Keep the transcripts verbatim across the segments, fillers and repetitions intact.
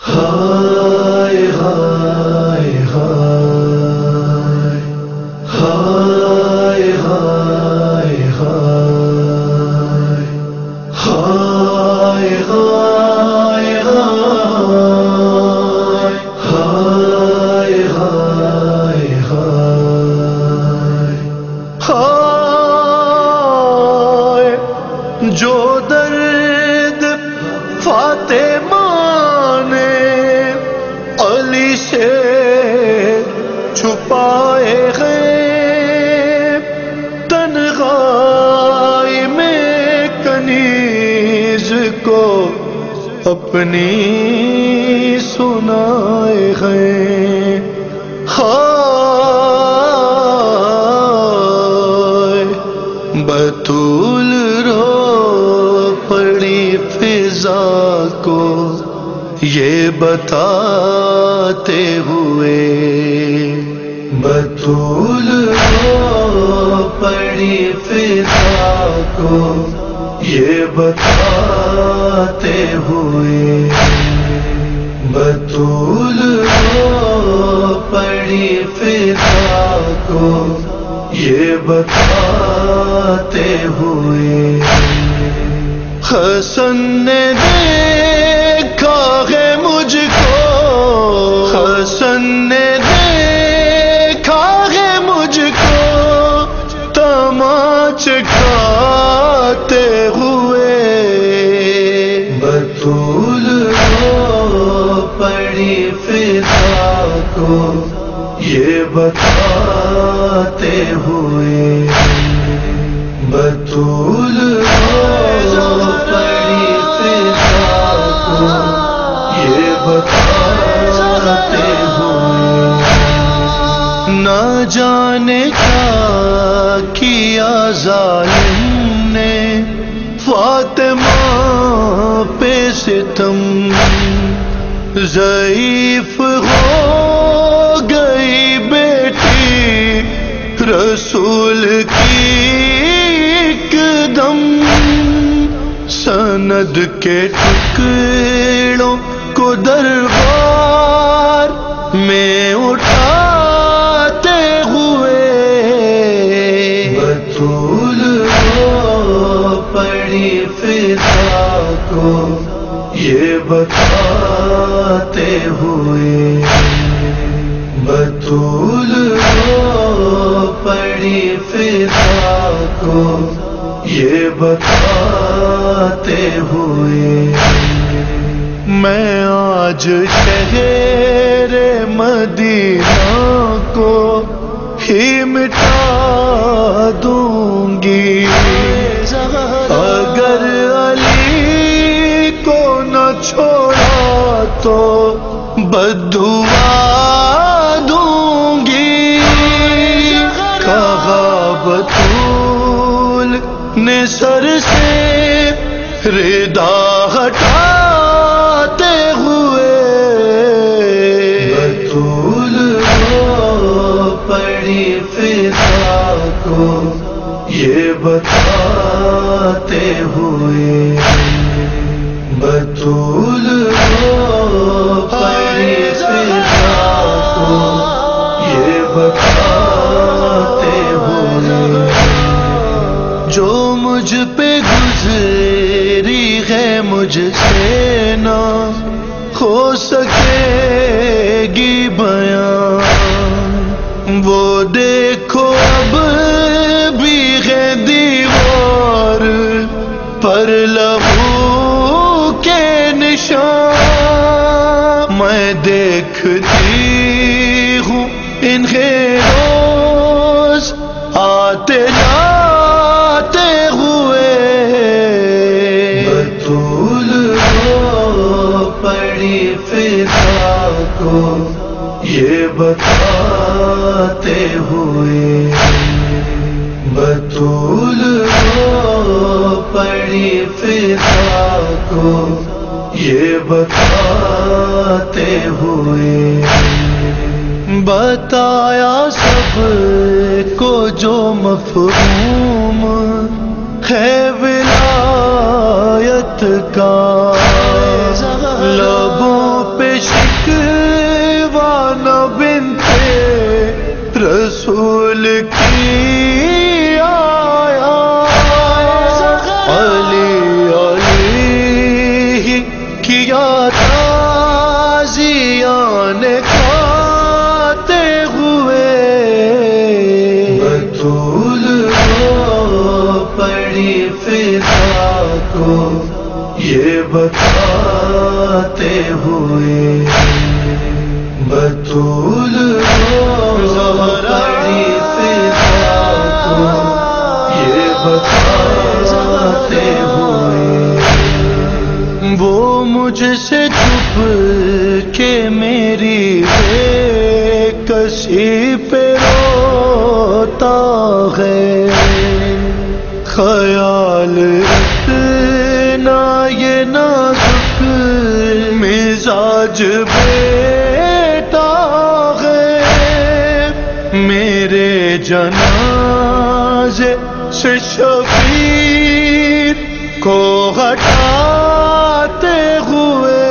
ہائے ہائے ہائے ہائے ہائے ہائے ہائے ہائے ہائے ہائے ہائے جو درد فاطمہ نے علی سے چھپائے ہیں، تنہائی میں کنیز کو اپنی سنائے ہیں۔ ہائے بطول رو پڑی فضا کو یہ بتاتے ہوئے، بطول رو پڑی فضا کو یہ بتاتے ہوئے، بطول رو پڑی فضا کو یہ بتاتے ہوئے، حسن نے دیکھا ہے مجھ کو، حسن نے دیکھا ہے مجھ کو تماچے کھاتے ہوئے، بطول رو پڑی فضا کو یہ بتاتے ہوئے، بطول رو پڑی فضا کو یہ بتاتے ہوئے، نہ جانے کیا کیا ظالم نے فاطمہ پہ ستم، ضعیف ہو گئی بیٹی رسول کی ایک دم، سند کے ٹکڑوں کو دربار میں اٹھاتے ہوئے، بطول رو پڑی فضا کو یہ بتاتے ہوئے، بطول رو پڑی فضا کو یہ بتاتے ہوئے، میں آج شہر مدینہ کو ہی مٹا دوں گی، اگر علی کو نہ چھوڑا تو بددعا دوں گی، کہا بطول نے سر سے ردا ہٹاتے ہوئے، بطول رو پڑی فضا کو یہ بتاتے ہوئے، بطول رو پڑی فضا کو یہ بتاتے ہوئے، جو مجھ پہ گزری ہے مجھ سے نہ ہو سکے گی بیان، وہ دیکھو اب بھی ہے دیوار پر لہو کے نشان، میں دیکھتی ہوں انہیں روز آتے جاتے ہوئے، بطول رو پڑی فضا کو یہ بتاتے ہوئے، بطول رو پڑی فضا کو یہ بتاتے ہوئے، بتایا سب کو جو مفہوم ہے ولایت کا، لبوں پہ رسول کی آیا علی علی کیا تازیان کھاتے ہوئے بطول کو پڑی فضا کو یہ بتاتے ہوئے بطول کو پڑی فضا کو یہ بتاتے ہوئے وہ مجھ سے چھپ کے میری بے کسی پہ روتا ہے خیال اتنا یہ نازک مزاج بیٹا ہے میرے جنازے سے شبیر کو ہٹاتے ہوئے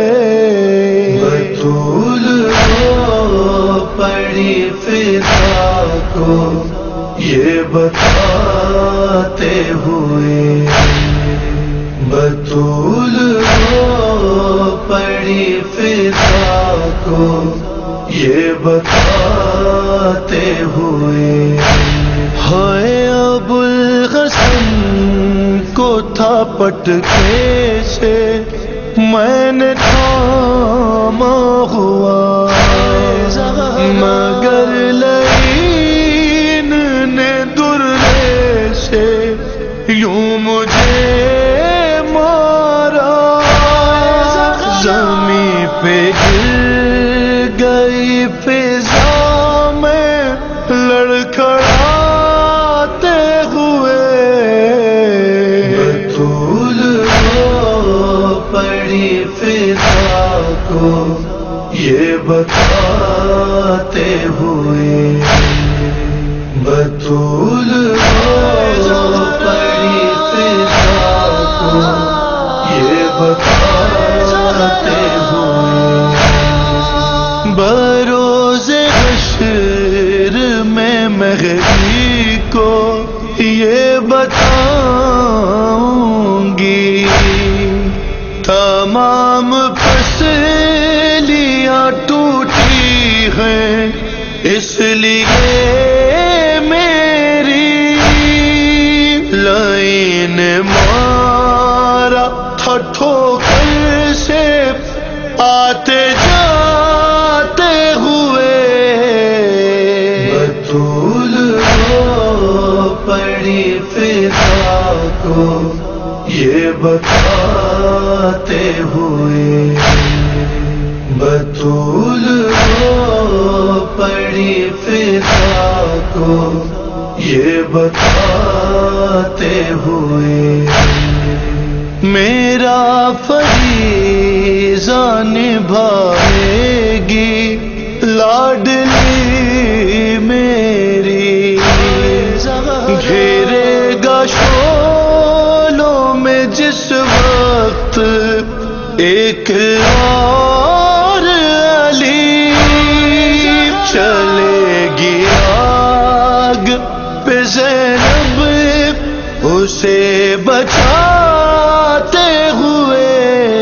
بطول کو پڑی فضا کو یہ بتاتے ہوئے بطول کو پڑی فضا کو یہ بتاتے ہوئے ہائے ابو الحسن کو تھا پٹکے سے میں نے تھاما ہوا مگر لعین نے درے سے یوں مجھے مارا زمین پہ گر گئی فضا میں لڑکھڑاتے ہوئے بطول کو پڑی فضا کو یہ بتاتے ہوئے بطول کو پڑی فضا کو یہ بتاتے ہوئے بروز حشر میں مہدی کو یہ بتاؤں گی تمام پسلیاں ٹوٹی ہیں اس لیے میری لائن مارا تھا ٹھوکر سے آتے جاتے ہوئے بطول کو پڑی فضا کو یہ بتاتے ہوئے بطول کو پڑی فضا کو یہ بتاتے ہوئے میرا فریضہ نبھائے گی لاڈلی میری گھیرے گا شولوں میں جس وقت ایک اور علی چلے گی آگ پہ زینب اسے بچاتے ہوئے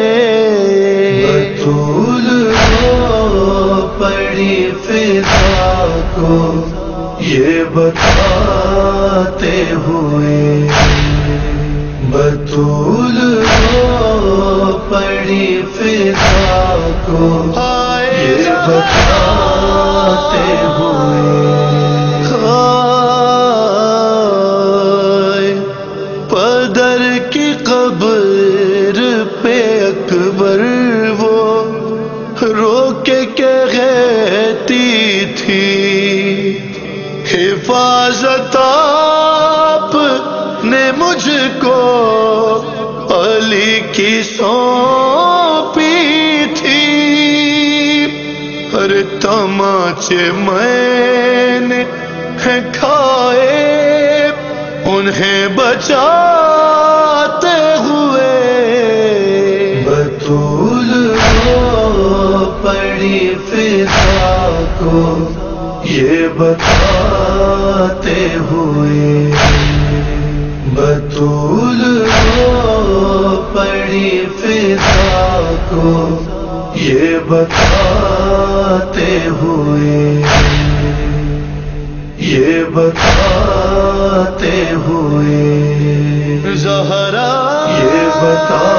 بطول کو پڑی فضا کو یہ بتاتے ہوئے بطول کو پڑی فضا کو یہ بتاتے ہوئے پدر کی قبر پہ اکبر وہ رو کے کہتی تھی حفاظت آپ نے مجھ کو علی کی سونپی تھی ہر تماچے میں نے کھائے انہیں بچاتے ہوئے بطول کو پڑی فضا کو یہ بتاتے ہوئے بطول کو پڑی فضا کو، یہ بتاتے ہوئے یہ بتاتے ہوئے زہرا یہ بتا